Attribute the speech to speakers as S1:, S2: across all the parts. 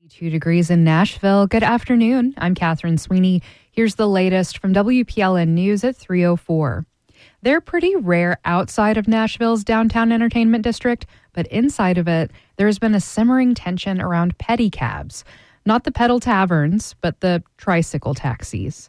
S1: 2 degrees in Nashville. Good afternoon. I'm Catherine Sweeney. Here's the latest from WPLN News at 3:04. They're pretty rare outside of Nashville's downtown entertainment district, but inside of it, there's been a simmering tension around pedicabs. Not the pedal taverns, but the tricycle taxis.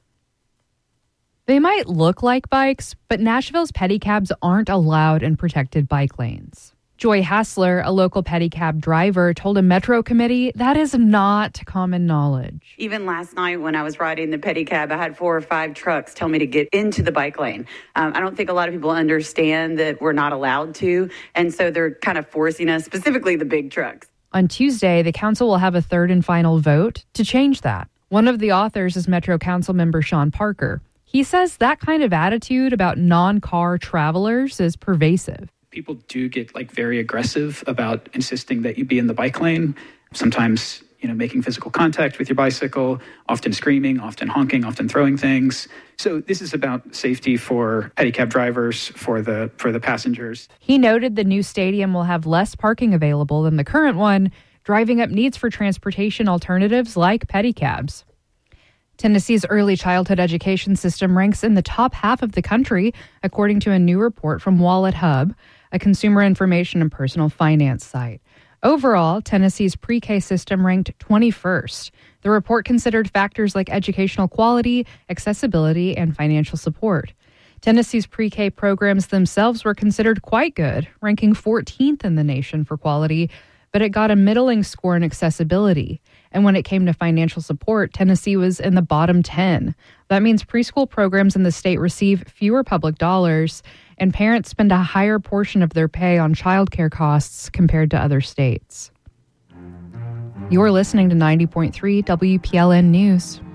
S1: They might look like bikes, but Nashville's pedicabs aren't allowed in protected bike lanes. Joy Hassler, a local pedicab driver, told a Metro committee that is not common knowledge.
S2: Even last night when I was riding the pedicab, I had 4 or 5 trucks tell me to get into the bike lane. I don't think a lot of people understand that we're not allowed to, and so they're kind of forcing us, specifically the big trucks.
S1: On Tuesday, the council will have a third and final vote to change that. One of the authors is Metro Council member Sean Parker. He says that kind of attitude about non-car travelers is pervasive.
S3: People do get very aggressive about insisting that you be in the bike lane. Sometimes, making physical contact with your bicycle, often screaming, often honking, often throwing things. So this is about safety for pedicab drivers, for the passengers.
S1: He noted the new stadium will have less parking available than the current one, driving up needs for transportation alternatives like pedicabs. Tennessee's early childhood education system ranks in the top half of the country, according to a new report from Wallet Hub, a consumer information and personal finance site. Overall, Tennessee's pre-K system ranked 21st. The report considered factors like educational quality, accessibility, and financial support. Tennessee's pre-K programs themselves were considered quite good, ranking 14th in the nation for quality, but it got a middling score in accessibility. And when it came to financial support, Tennessee was in the bottom 10. That means preschool programs in the state receive fewer public dollars, and parents spend a higher portion of their pay on childcare costs compared to other states. You're listening to 90.3 WPLN News.